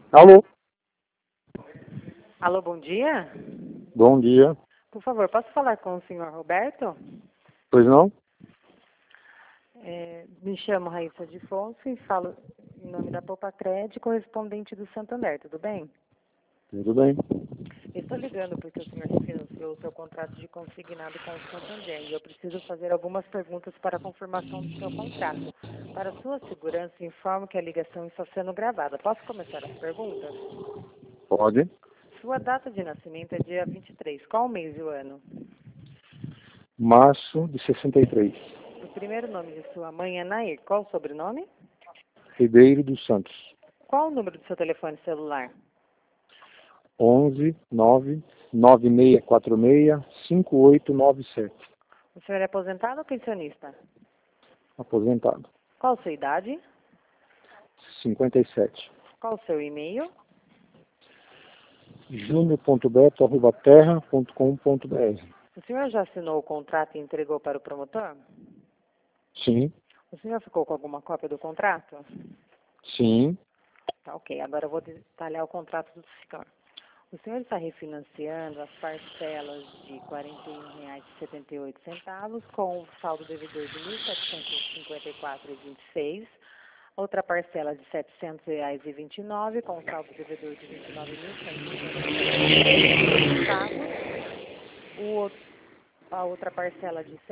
Alô? Alô, bom dia. Bom dia. Por favor, posso falar com o senhor Roberto? Pois não? Me chamo Raíssa de Fonso e falo em nome da Popacred, correspondente do Santander, tudo bem? Tudo bem. Estou ligando porque o senhor refinanciou o seu contrato de consignado com o Santander e eu preciso fazer algumas perguntas para a confirmação do seu contrato. Para sua segurança, informo que a ligação está sendo gravada. Posso começar as perguntas? Pode. Sua data de nascimento é dia 23. Qual o mês e o ano? Março de 63. O primeiro nome de sua mãe é Nair. Qual o sobrenome? Ribeiro dos Santos. Qual o número do seu telefone celular? 11 9 9646 5897. O senhor é aposentado ou pensionista? Aposentado. Qual a sua idade? 57. Qual o seu e-mail? junior.beto@terra.com.br. O senhor já assinou o contrato e entregou para o promotor? Sim. O senhor ficou com alguma cópia do contrato? Sim. Tá, ok. Agora eu vou detalhar o contrato do senhor. O senhor está refinanciando as parcelas de R$ 41,78 com o saldo devedor de R$ 1.754,26. Outra parcela de R$ 700,29 com o saldo devedor de R$ 29.157,39. A outra parcela de R$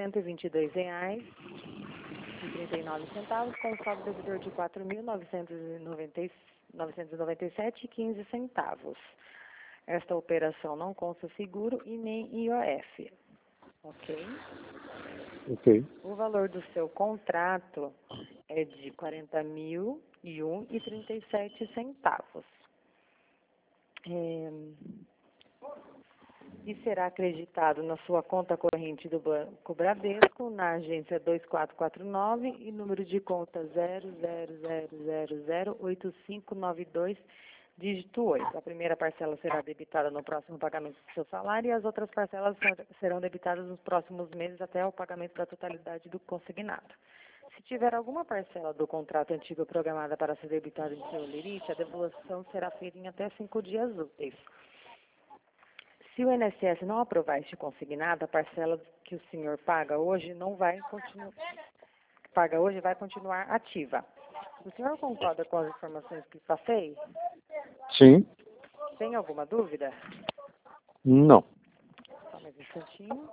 122,39 com o saldo devedor de R$ 4.997,15. Esta operação não consta seguro e nem IOF. Ok? Ok. O valor do seu contrato é de R$ 40.001,37. E será acreditado na sua conta corrente do Banco Bradesco, na agência 2449 e número de conta 00008592, dígito 8. A primeira parcela será debitada no próximo pagamento do seu salário e as outras parcelas serão debitadas nos próximos meses até o pagamento da totalidade do consignado. Se tiver alguma parcela do contrato antigo programada para ser debitada em seu limite, a devolução será feita em até 5 dias úteis. Se o INSS não aprovar este consignado, a parcela que o senhor paga hoje vai continuar ativa. O senhor concorda com as informações que passei? Sim. Tem alguma dúvida? Não. Só mais um instantinho.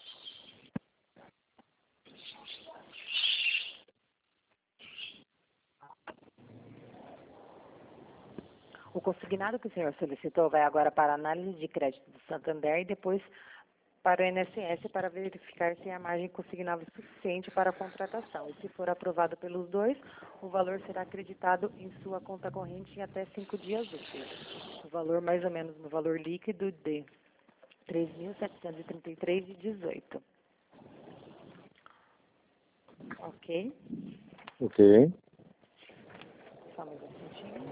O consignado que o senhor solicitou vai agora para a análise de crédito do Santander e depois para o INSS para verificar se a margem consignável é suficiente para a contratação. E se for aprovado pelos dois, o valor será acreditado em sua conta corrente em até 5 dias úteis. O valor mais ou menos no valor líquido de R$ 3.733,18. Ok? Ok. Só mais um instantinho.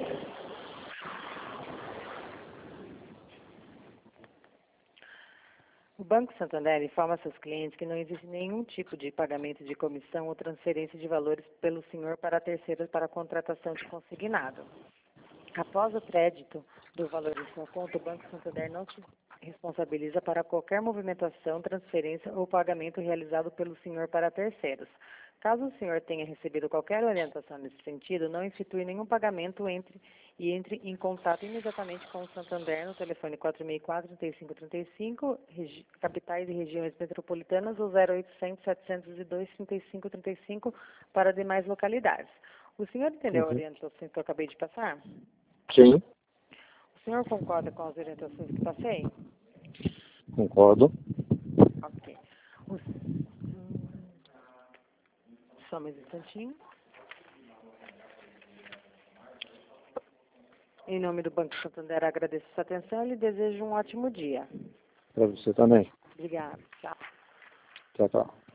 O Banco Santander informa a seus clientes que não existe nenhum tipo de pagamento de comissão ou transferência de valores pelo senhor para terceiros para a contratação de consignado. Após o crédito do valor de sua conta, o Banco Santander não se responsabiliza para qualquer movimentação, transferência ou pagamento realizado pelo senhor para terceiros. Caso o senhor tenha recebido qualquer orientação nesse sentido, não institui nenhum pagamento entre em contato imediatamente com o Santander no telefone 464-3535, capitais e regiões metropolitanas, ou 0800-702-3535 para demais localidades. O senhor entendeu a Uhum. orientação que eu acabei de passar? Sim. O senhor concorda com as orientações que passei? Concordo. Ok. Só mais um instantinho. Em nome do Banco Santander, agradeço sua atenção e lhe desejo um ótimo dia. Para você também. Obrigada. Tchau. Tchau, tchau.